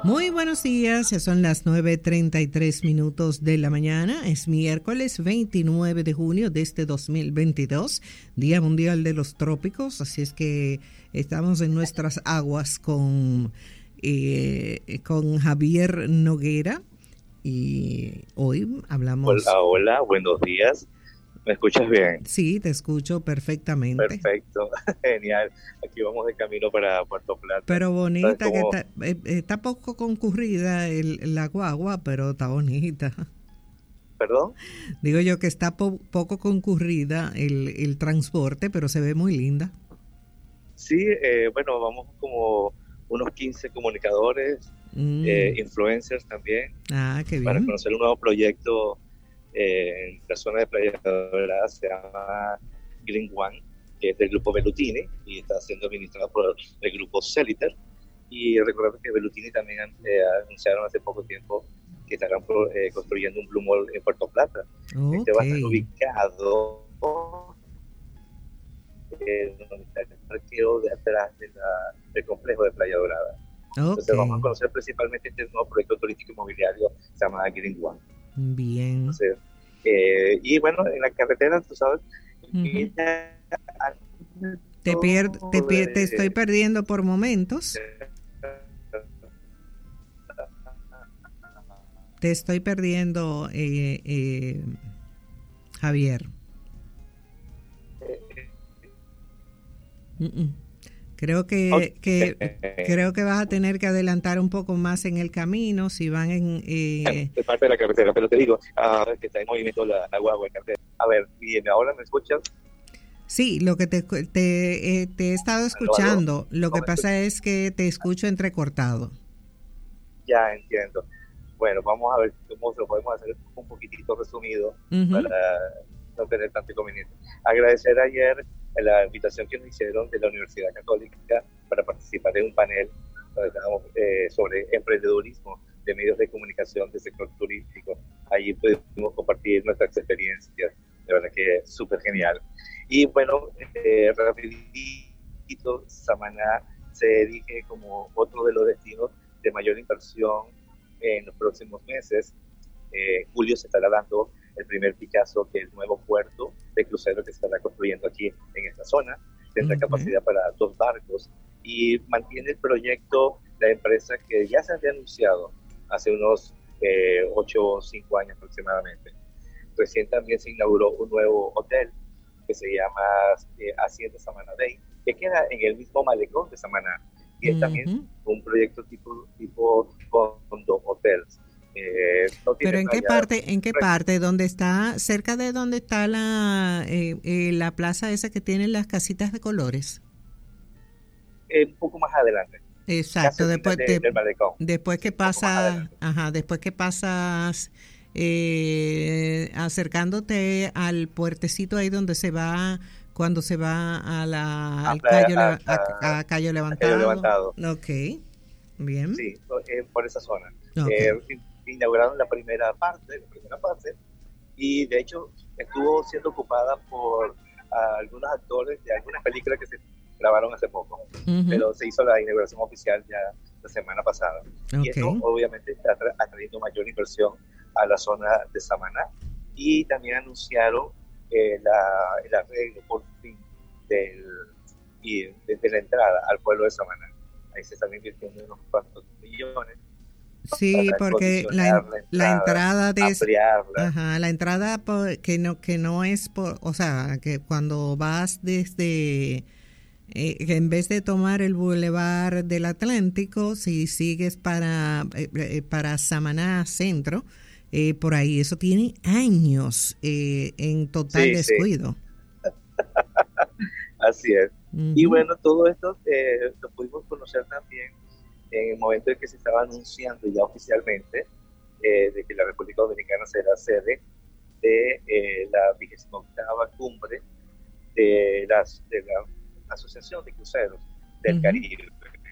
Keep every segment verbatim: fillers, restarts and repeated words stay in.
Muy buenos días, ya son las nueve treinta y tres minutos de la mañana, es miércoles veintinueve de junio de este dos mil veintidós, Día Mundial de los Trópicos, así es que estamos en nuestras aguas con, eh, con Javier Noguera y hoy hablamos... Hola, hola, buenos días. ¿Me escuchas bien? Sí, te escucho perfectamente. Perfecto, genial. Aquí vamos de camino para Puerto Plata. Pero bonita, que está, eh, está poco concurrida el, la guagua, pero está bonita. ¿Perdón? Digo yo que está po- poco concurrida el, el transporte, pero se ve muy linda. Sí, eh, bueno, vamos como unos quince comunicadores, mm. eh, influencers también. Ah, qué bien. Para conocer un nuevo proyecto. Eh, en la zona de Playa Dorada se llama Green One, que es del grupo Velutini y está siendo administrado por el grupo Celiter. Y recuerdo que Velutini también eh, anunciaron hace poco tiempo que estarán eh, construyendo un Blue Mall en Puerto Plata. Okay. Este va a estar ubicado eh, donde está el parqueo de atrás de la, del complejo de Playa Dorada. Okay. Entonces vamos a conocer principalmente este nuevo proyecto turístico inmobiliario, se llama Green One. Bien. Entonces, eh, y bueno, en la carretera, tú sabes, uh-huh. te, pier- te, pier- te estoy perdiendo por momentos. Te estoy perdiendo, eh, eh, Javier. Uh-uh. Creo que, okay. que creo que vas a tener que adelantar un poco más en el camino si van en... Eh... Es parte de la carretera, pero te digo, uh, que está en movimiento la, la guagua en carretera. A ver, bien, ¿ahora me escuchas? Sí, lo que te, te, eh, te he estado escuchando. Lo que pasa es que te escucho entrecortado. Ya, entiendo. Bueno, vamos a ver cómo lo podemos hacer un poquitito resumido uh-huh. para no tener tanto inconveniente. Agradecer ayer la invitación que nos hicieron de la Universidad Católica para participar en un panel eh, sobre emprendedurismo de medios de comunicación del sector turístico. Allí pudimos compartir nuestras experiencias, de verdad que es súper genial. Y bueno, eh, rapidito, Samaná se erige como otro de los destinos de mayor inversión en los próximos meses. Eh, julio se estará dando el primer Picasso, que es el nuevo puerto de crucero que se estará construyendo aquí en esta zona. Tendrá uh-huh. capacidad para dos barcos y mantiene el proyecto la empresa que ya se había anunciado hace unos eh, ocho o cinco años aproximadamente. Recién también se inauguró un nuevo hotel que se llama eh, Hacienda Samaná Bay, que queda en el mismo malecón de Samaná. Y es uh-huh. también un proyecto tipo, tipo condo hotels. Eh, no pero en qué parte en qué parte dónde está cerca de donde está la eh, eh, la plaza esa que tiene las casitas de colores, eh, un poco más adelante, exacto, después de, de, del malecón. después que pasa ajá después que pasas eh, acercándote al puertecito ahí donde se va cuando se va a la a al playa, Cayo, a, a, a Cayo Levantado. Cayo Levantado. Ok, bien. Sí, eh, por esa zona. Okay. Eh, inauguraron la primera parte, la primera fase, y de hecho estuvo siendo ocupada por uh, algunos actores de algunas películas que se grabaron hace poco, uh-huh. pero se hizo la inauguración oficial ya la semana pasada. Okay. Y esto obviamente está atrayendo mayor inversión a la zona de Samaná, y también anunciaron eh, la, el arreglo por fin del, y de, de la entrada al pueblo de Samaná. Ahí se están invirtiendo unos cuantos millones. Sí, porque la, la entrada de ajá, la entrada por, que no que no es por, o sea, que cuando vas desde eh, en vez de tomar el Boulevard del Atlántico, si sigues para eh, para Samaná Centro, eh, por ahí eso tiene años eh, en total sí, descuido. Sí. Así es. Uh-huh. Y bueno, todo esto eh, lo pudimos conocer también en el momento en que se estaba anunciando ya oficialmente eh, de que la República Dominicana será sede de eh, la vigésima octava cumbre de, las, de la Asociación de Cruceros del uh-huh. Caribe,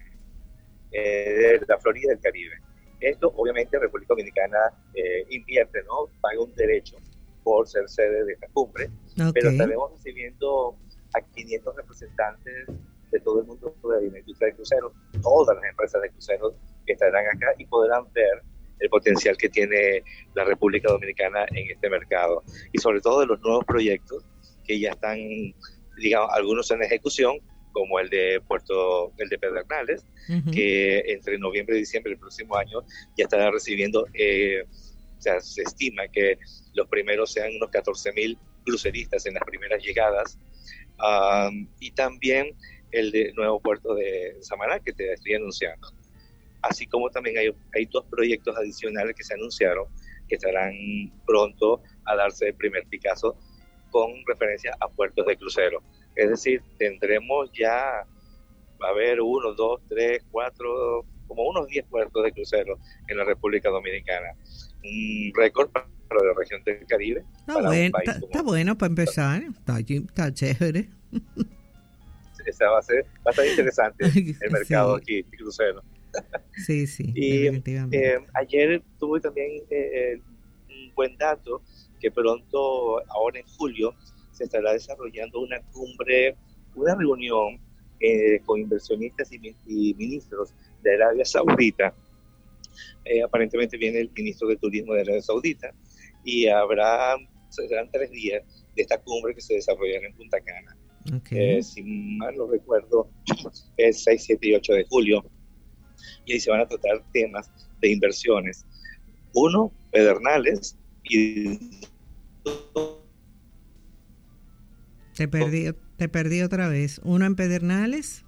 eh, de la Florida del Caribe. Esto, obviamente, República Dominicana eh, invierte, ¿no? Paga un derecho por ser sede de esta cumbre, okay. pero estaremos recibiendo a quinientos representantes de todo el mundo de la industria de cruceros, todas las empresas de cruceros estarán acá y podrán ver el potencial que tiene la República Dominicana en este mercado. Y sobre todo de los nuevos proyectos que ya están, digamos, algunos en ejecución, como el de Puerto, el de Pedernales, uh-huh. que entre noviembre y diciembre del próximo año ya estará recibiendo, eh, o sea, se estima que los primeros sean unos catorce mil cruceristas en las primeras llegadas, um, y también el de nuevo puerto de Samaná, que te estoy anunciando. Así como también hay, hay dos proyectos adicionales que se anunciaron, que estarán pronto a darse el primer picazo con referencia a puertos de crucero. Es decir, tendremos ya, a ver, uno, dos, tres, cuatro, como unos diez puertos de crucero en la República Dominicana. Un récord para la región del Caribe. Está, buen, está, como, está bueno para empezar, está, está chévere. Esa va a ser bastante interesante el mercado sí. aquí, de crucero. Sí, sí, y, definitivamente. Eh, ayer tuve también eh, un buen dato, que pronto, ahora en julio, se estará desarrollando una cumbre, una reunión eh, con inversionistas y, y ministros de Arabia Saudita. Eh, aparentemente viene el ministro de Turismo de Arabia Saudita y habrá, serán tres días de esta cumbre que se desarrollará en Punta Cana. Okay. Eh, si mal no recuerdo, es seis, siete y ocho de julio. Y ahí se van a tratar temas de inversiones. Uno, Pedernales, y te perdí, te perdí otra vez. Uno en Pedernales.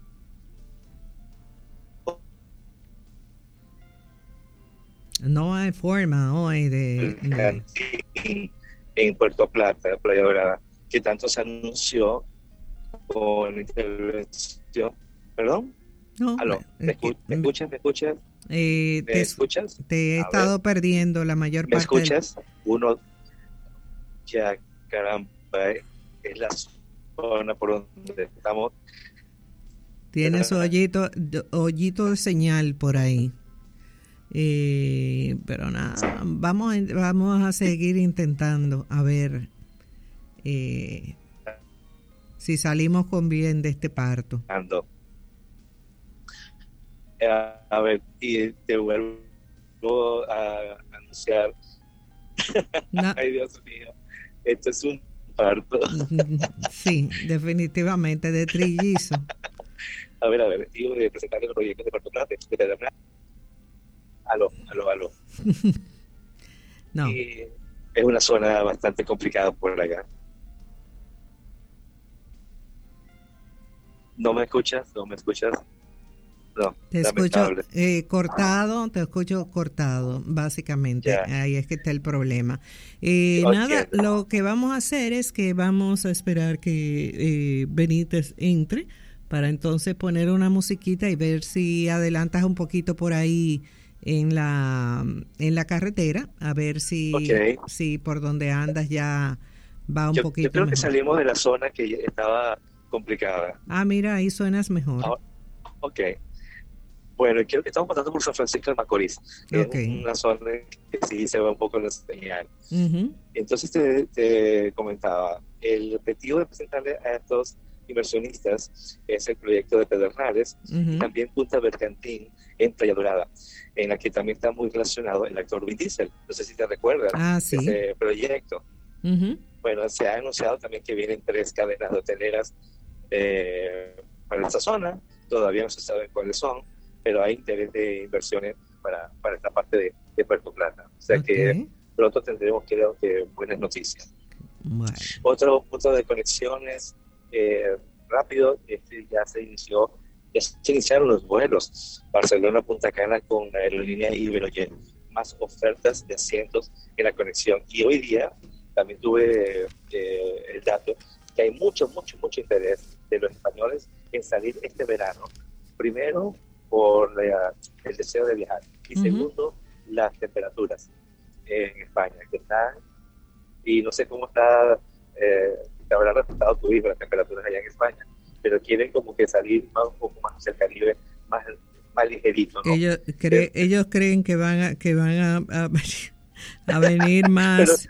No hay forma hoy de, de... en Puerto Plata, Playa Dorada, que tanto se anunció con intervención. ¿Perdón? No, ¿Aló? ¿Me, escu- ¿Me escuchas? ¿Me escuchas? Eh, ¿Me te, escuchas? Te he A estado ver. perdiendo la mayor ¿Me parte. ¿Me escuchas? Del... Uno, ya, caramba, es la zona por donde estamos. Tiene su hoyito, hoyito de señal por ahí. Eh, pero nada, vamos, vamos a seguir intentando a ver eh, si salimos con bien de este parto. Ando. A ver, y te vuelvo a anunciar. No. Ay, Dios mío, esto es un parto. Sí, definitivamente, de trillizo. A ver, a ver, digo de presentar los proyectos de Puerto Plata, de Pedernales. Aló, aló, aló. No. Y es una zona bastante complicada por acá. ¿No me escuchas? ¿No me escuchas? No, te escucho eh, cortado, te escucho cortado, básicamente. Yeah. Ahí es que está el problema. Eh, okay. Nada, lo que vamos a hacer es que vamos a esperar que eh, Benítez entre para entonces poner una musiquita y ver si adelantas un poquito por ahí en la en la carretera, a ver si, okay. si por donde andas ya va un yo, poquito Yo creo mejor. Que salimos de la zona que estaba complicada. Ah, mira, ahí suenas mejor. Ah, ok. Bueno, creo que estamos pasando por San Francisco de Macorís, que okay. es una zona que sí se va un poco en la señal. Uh-huh. Entonces te, te comentaba, el objetivo de presentarle a estos inversionistas es el proyecto de Pedernales, uh-huh. y también Punta Bergantín en Playa Dorada, en la que también está muy relacionado el actor Vin Diesel. No sé si te recuerdas ah, ¿sí? ese proyecto. Uh-huh. Bueno, se ha anunciado también que vienen tres cadenas de hoteleras eh, para esta zona, todavía no se sabe cuáles son, pero hay interés de inversiones para, para esta parte de, de Puerto Plata. O sea okay. que pronto tendremos, creo que, buenas noticias. Bueno. Otro punto de conexiones eh, rápido, este ya se inició, ya se iniciaron los vuelos Barcelona-Punta Cana con la aerolínea Iberojet, más ofertas de asientos en la conexión. Y hoy día también tuve eh, el dato que hay mucho, mucho, mucho interés de los españoles en salir este verano. Primero, por la, el deseo de viajar. Y uh-huh. segundo, las temperaturas en España, que están, y no sé cómo está, eh, te habrá resultado tu hijo las temperaturas allá en España, pero quieren como que salir más, un poco más hacia el Caribe, más, más ligerito, ¿no? Ellos, cre- eh, ellos creen que van a, que van a, a, a venir más,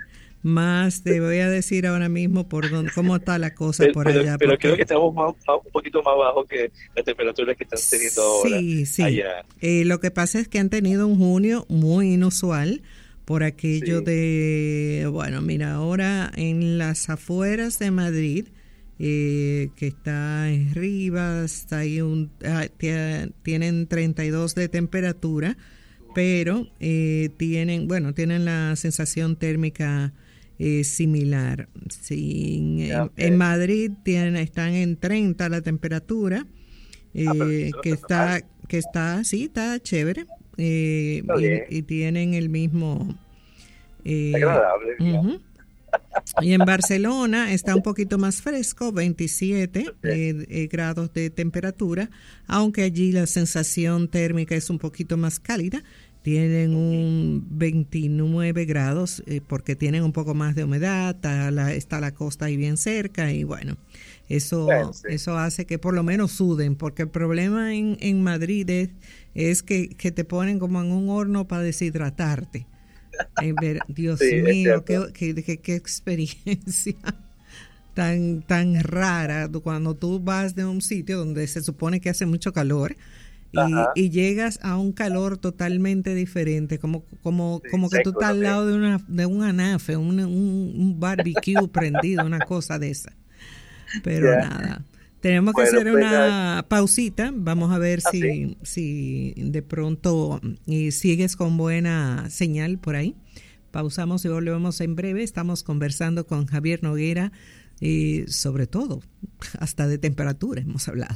más te voy a decir ahora mismo por dónde, cómo está la cosa pero, por pero, allá. pero Porque, creo que estamos más, un poquito más bajo que las temperaturas que están teniendo ahora sí, sí. allá. Eh, lo que pasa es que han tenido un junio muy inusual por aquello Sí. de, bueno, mira, ahora en las afueras de Madrid, eh, que está en Rivas, está ahí un, ah, t- tienen treinta y dos de temperatura, pero eh, tienen, bueno, tienen la sensación térmica eh, similar. Sí, en, Okay. en Madrid tienen, están en treinta la temperatura, eh, Ah, pero eso no que está mal. está, que está, sí, está chévere, eh, Está bien, y, y tienen el mismo. está Eh, agradable, digamos. uh-huh. Y en Barcelona está un poquito más fresco, veintisiete Okay. eh, eh, grados de temperatura, aunque allí la sensación térmica es un poquito más cálida. Tienen un veintinueve grados eh, porque tienen un poco más de humedad, está la, está la costa ahí bien cerca y bueno, eso, Bueno, sí. eso hace que por lo menos suden, porque el problema en, en Madrid es, es que, que te ponen como en un horno para deshidratarte. Eh, ver, Dios Sí, es mío, qué, cierto. qué, qué, qué experiencia tan, tan rara cuando tú vas de un sitio donde se supone que hace mucho calor y, Ajá. y llegas a un calor totalmente diferente, como, como, Sí, como que tú seco estás al también. lado de, una, de un anafe, un, un, un barbecue prendido, una cosa de esa. Pero Ya. nada, tenemos que Bueno, hacer pues nada, una pausita. Vamos a ver así. si, si de pronto y sigues con buena señal por ahí. Pausamos y volvemos en breve. Estamos conversando con Javier Noguera y sobre todo, hasta de temperatura hemos hablado.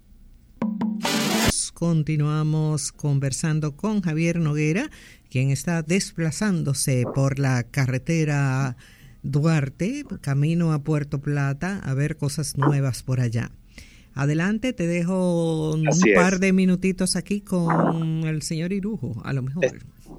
Continuamos conversando con Javier Noguera, quien está desplazándose por la carretera Duarte, camino a Puerto Plata, a ver cosas nuevas por allá. Adelante, te dejo un Así par es. de minutitos aquí con el señor Irujo, a lo mejor.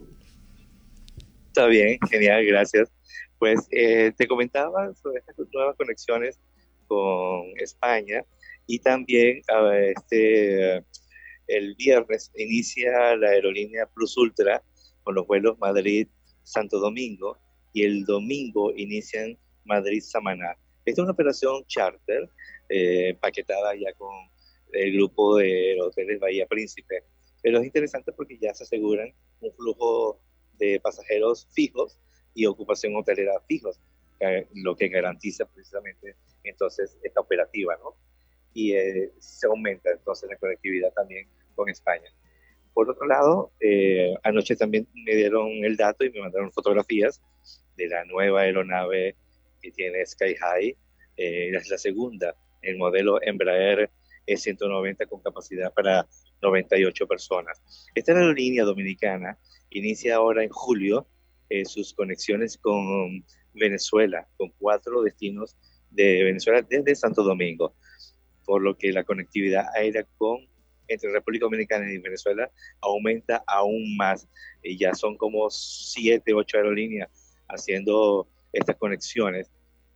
Está bien, genial, gracias. Pues eh, te comentaba sobre estas nuevas conexiones con España y también a ver, este, el viernes inicia la aerolínea Plus Ultra con los vuelos Madrid-Santo Domingo y el domingo inician Madrid-Samaná. Esta es una operación charter eh, paquetada ya con el grupo de los hoteles Bahía Príncipe, pero es interesante porque ya se aseguran un flujo de pasajeros fijos y ocupación hotelera fijos, eh, lo que garantiza precisamente entonces esta operativa, ¿no? Y eh, se aumenta entonces la conectividad también con España. Por otro lado, eh, anoche también me dieron el dato y me mandaron fotografías de la nueva aeronave que tiene Sky High, eh, es la segunda, el modelo Embraer E ciento noventa con capacidad para noventa y ocho personas. Esta aerolínea dominicana inicia ahora en julio eh, sus conexiones con Venezuela, con cuatro destinos de Venezuela desde Santo Domingo, por lo que la conectividad aérea con entre República Dominicana y Venezuela aumenta aún más. Y ya son como siete, ocho aerolíneas haciendo estas conexiones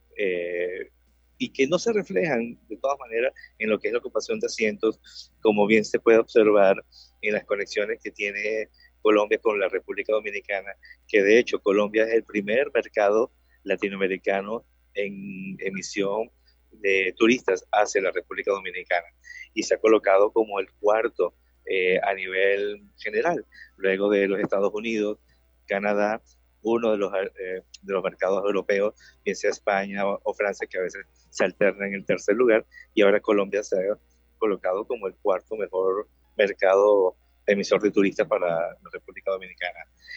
eh, y que no se reflejan de todas maneras en lo que es la ocupación de asientos, como bien se puede observar en las conexiones que tiene Colombia con la República Dominicana, que de hecho Colombia es el primer mercado latinoamericano en emisión de turistas hacia la República Dominicana y se ha colocado como el cuarto eh, a nivel general, luego de los Estados Unidos, Canadá, uno de los, eh, de los mercados europeos, bien sea España o, o Francia, que a veces se alterna en el tercer lugar, y ahora Colombia se ha colocado como el cuarto mejor mercado emisor de turistas para la República Dominicana.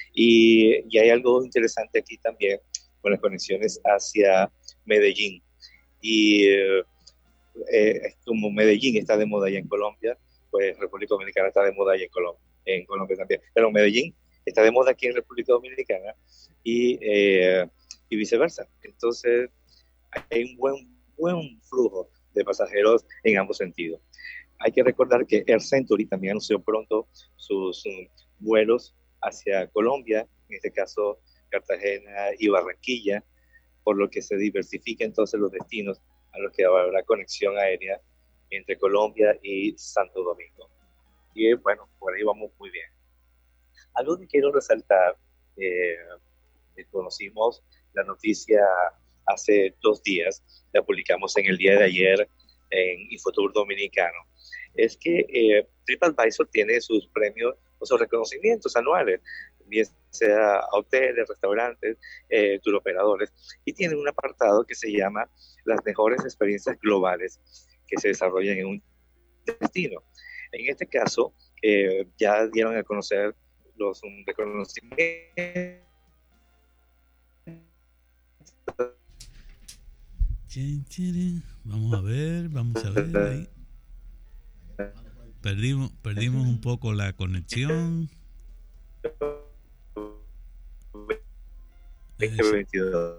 Y, y hay algo interesante aquí también con las conexiones hacia Medellín. Y eh, eh, como Medellín está de moda allá en Colombia, pues República Dominicana está de moda allá en Colombia, en Colombia también. Pero Medellín está de moda aquí en República Dominicana y, eh, y viceversa. Entonces hay un buen, buen flujo de pasajeros en ambos sentidos. Hay que recordar que Air Century también anunció pronto sus um, vuelos hacia Colombia, en este caso Cartagena y Barranquilla, por lo que se diversifica entonces los destinos a los que habrá conexión aérea entre Colombia y Santo Domingo. Y bueno, por ahí vamos muy bien. Algo que quiero resaltar, eh, conocimos la noticia hace dos días, la publicamos en el día de ayer en Infotour Dominicano, es que eh, TripAdvisor tiene sus premios o sus reconocimientos anuales, bien sea a hoteles, restaurantes, eh, turoperadores, y tiene un apartado que se llama las mejores experiencias globales que se desarrollan en un destino. En este caso, eh, ya dieron a conocer los um, reconocimientos. Vamos a ver, vamos a ver ahí. Perdimos, perdimos un poco la conexión. veinte veintidós.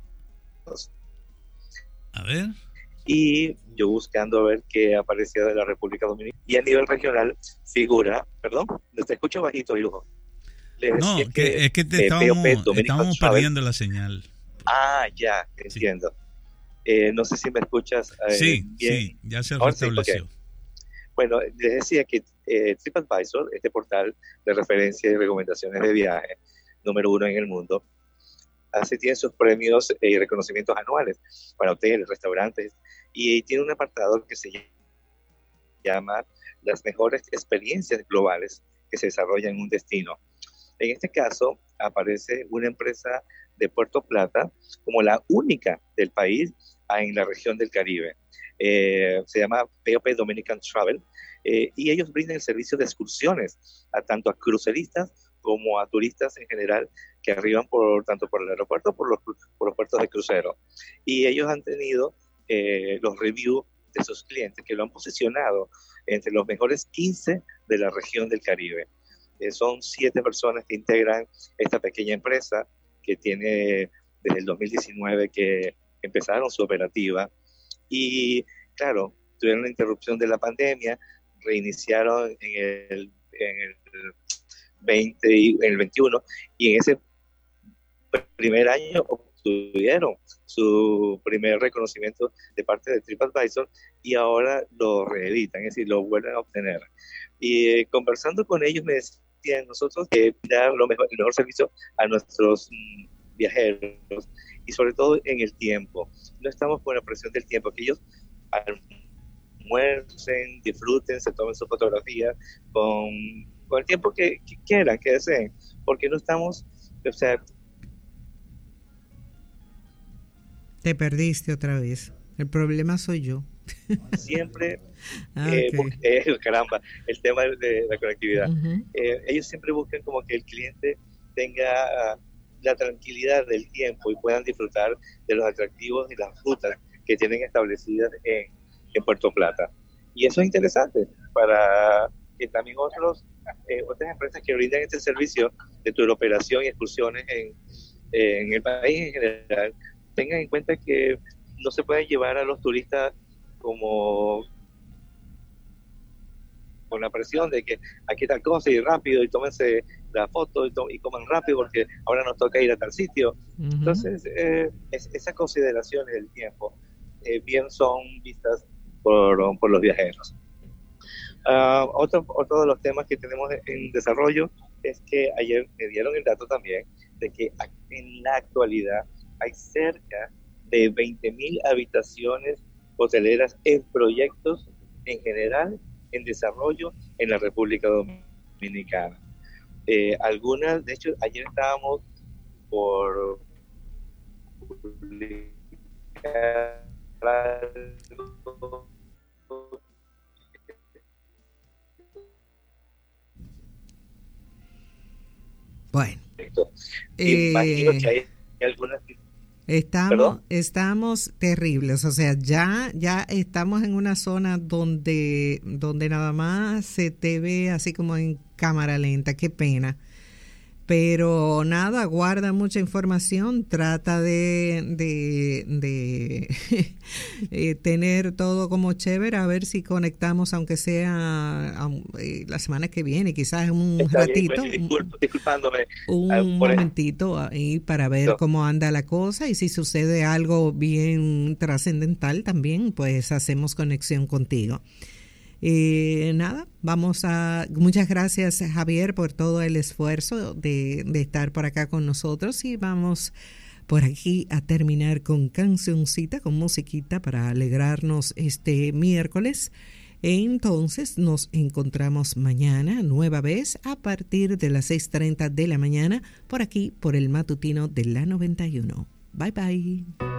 A ver. Y yo buscando a ver qué aparecía de la República Dominicana. Y a nivel regional figura, perdón, te escucho bajito, Lujo. No, que, que, es que te eh, estábamos, P O P, estábamos perdiendo la señal. Ah, ya, entiendo. Sí. Eh, no sé si me escuchas. Eh, sí, bien. sí, ya se restableció. Sí, okay. Bueno, les decía que eh, TripAdvisor, este portal de referencia y recomendaciones de viaje, número uno en el mundo, hace, tiene sus premios y eh, reconocimientos anuales para hoteles, restaurantes, y tiene un apartado que se llama las mejores experiencias globales que se desarrollan en un destino. En este caso, aparece una empresa de Puerto Plata como la única del país en la región del Caribe. Eh, se llama P O P Dominican Travel, eh, y ellos brindan el servicio de excursiones a tanto a cruceristas como a turistas en general que arriban por tanto por el aeropuerto por los, por los puertos de crucero. Y ellos han tenido eh, los reviews de sus clientes que lo han posicionado entre los mejores quince de la región del Caribe. Eh, son siete personas que integran esta pequeña empresa que tiene desde el dos mil diecinueve que empezaron su operativa. Y claro, tuvieron la interrupción de la pandemia, reiniciaron en el, en el veinte y en el veintiuno, y en ese primer año obtuvieron su primer reconocimiento de parte de TripAdvisor y ahora lo reeditan, es decir, lo vuelven a obtener. Y eh, conversando con ellos me decían nosotros que dar lo mejor, el mejor servicio a nuestros mm, viajeros y sobre todo en el tiempo. No estamos con la presión del tiempo, que ellos almuercen, disfruten, se tomen sus fotografías con, con el tiempo que, que quieran, que deseen, porque no estamos, o sea... Te perdiste otra vez. El problema soy yo. Siempre, ah, eh, okay. busca, eh, caramba, el tema de la conectividad. Uh-huh. Eh, ellos siempre buscan como que el cliente tenga uh, la tranquilidad del tiempo y puedan disfrutar de los atractivos y las rutas que tienen establecidas en, en Puerto Plata. Y eso es interesante para que también otros, eh, otras empresas que brindan este servicio de turoperación y excursiones en, en el país en general tengan en cuenta que no se pueden llevar a los turistas como con la presión de que aquí tal cosa y rápido y tómense la foto y, to- y coman rápido porque ahora nos toca ir a tal sitio. Uh-huh. Entonces, eh, es, esas consideraciones del tiempo eh, bien son vistas por, por los viajeros. Uh, otro, otro de los temas que tenemos en desarrollo es que ayer me dieron el dato también de que en la actualidad hay cerca de veinte mil habitaciones hoteleras en proyectos en general en desarrollo en la República Dominicana. Eh, algunas, de hecho, ayer estábamos por publicar algo. Bueno, eh, imagino que hay algunas. Estamos, estamos terribles, o sea, ya, ya estamos en una zona donde, donde nada más se te ve así como en cámara lenta, qué pena. Pero nada, guarda mucha información, trata de, de, de eh, tener todo como chévere, a ver si conectamos, aunque sea a, eh, la semana que viene, quizás un Está ratito, bien, disculp, disculpándome. un, un momentito ahí para ver no. cómo anda la cosa y si sucede algo bien trascendental también, pues hacemos conexión contigo. Eh, nada, vamos a... Muchas gracias, Javier, por todo el esfuerzo de, de estar por acá con nosotros y vamos por aquí a terminar con cancioncita, con musiquita para alegrarnos este miércoles. Entonces nos encontramos mañana, nueva vez, a partir de las seis treinta de la mañana, por aquí, por el matutino de la noventa y uno. Bye, bye.